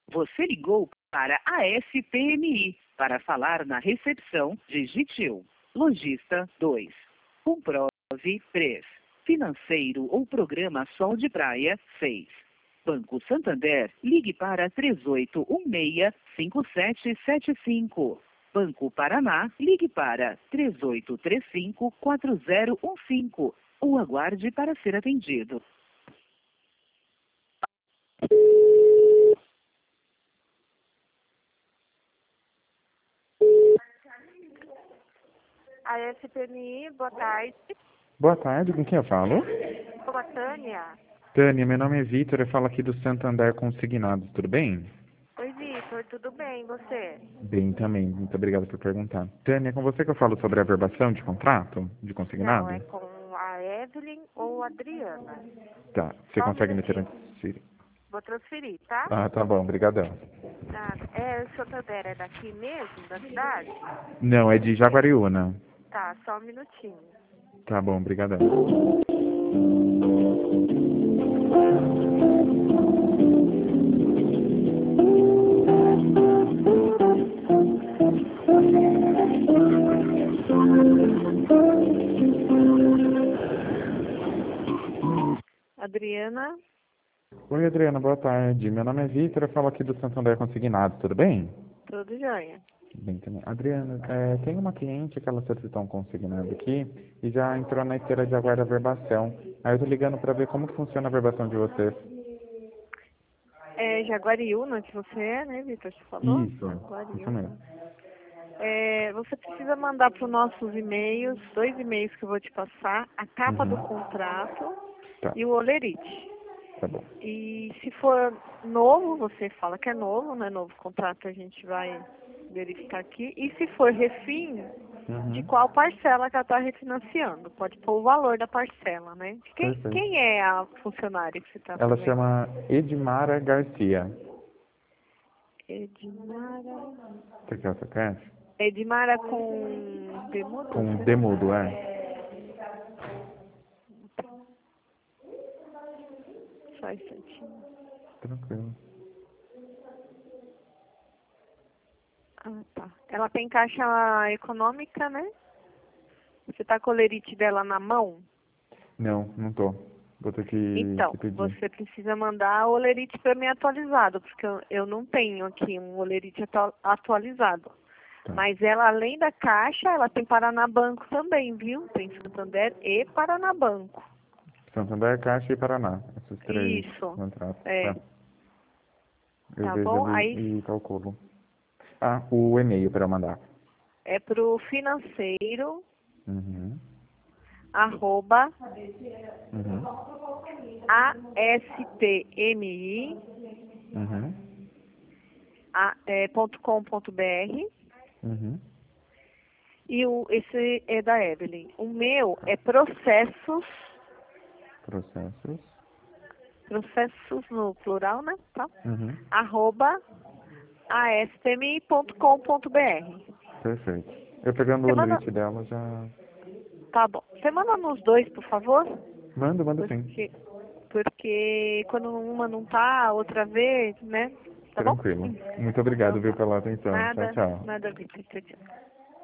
Você ligou para a SPMI. Para falar na recepção, digite 1. Lojista 2. Comprove 3. Financeiro ou programa Sol de Praia 6. Banco Santander, ligue para 3816-5775. Banco Paraná, ligue para 3835-4015 ou aguarde para ser atendido. A SPMI, boa tarde. Boa tarde, com quem eu falo? Com a Tânia. Tânia, meu nome é Vitor, eu falo aqui do Santander Consignados, tudo bem? Oi, Vitor, tudo bem? E você? Bem também, muito obrigado por perguntar. Tânia, é com você que eu falo sobre a averbação de contrato, de Não, consignado? é com a Evelyn ou a Adriana. Tá, você Só um consegue me minutinho. transferir? Vou transferir, tá? Ah, tá bom, brigadão. Nada. É, o Santander é daqui mesmo, da cidade? Não, é de Jaguariúna. Tá, só um minutinho. Tá bom, brigadão. Adriana? Oi, Adriana, boa tarde. Meu nome é Vitor, eu falo aqui do Santander Consignados, tudo bem? Tudo jóia. Bem também. Adriana, tem uma cliente que ela solicitou um consignado aqui e já entrou na esteira de aguarda a verbação. Aí eu tô ligando para ver como que funciona a verbação de vocês. É Jaguariúna que você é, né, Vitor? Você falou? Isso Jaguariúna. mesmo. É, você precisa mandar para os nossos e-mails, 2 e-mails que eu vou te passar, a capa do contrato Tá, e o olerite. tá bom. E se for novo, você fala que é novo, né? Novo contrato a gente vai verificar aqui. E se for refim, de qual parcela que ela está refinanciando? Pode pôr o valor da parcela, né? Perfeito. Quem é a funcionária que você está Ela fazendo? chama Edmara Garcia. Edmara. Você quer essa caixa? Edmara com demudo? Com demudo, é. Só um instantinho. Tranquilo. Ah, tá. Ela tem caixa econômica, né? Você tá com o olerite dela na mão? Não, não tô. Vou ter que Então, pedir. você precisa mandar o olerite para mim atualizado, porque eu não tenho aqui um olerite atualizado. Tá. Mas ela, além da caixa, ela tem Paraná Banco também, viu? Tem Santander e Paraná Banco. Santander, Caixa e Paraná. Esses três Isso. contratos. É. Tá. Eu Tá vejo bom? Aí ali e calculo. Ah, o e-mail para mandar. é pro financeiro, Uhum. @ Uhum. ASPMI, Uhum. .com.br. Uhum. E esse é da Evelyn. O meu é processos Processos. no plural, né? Tá? Uhum. @aspmi.com.br. Perfeito. Eu pegando Você o manda. limite dela já. Tá bom. Você manda nos dois, por favor? Manda sim. Porque quando uma não tá, a outra vez, né? Tá bom? Tranquilo. Muito Então obrigado, viu, tá. pela atenção. Tchau, Nada, tchau. nada, Vitor. Tchau, tchau.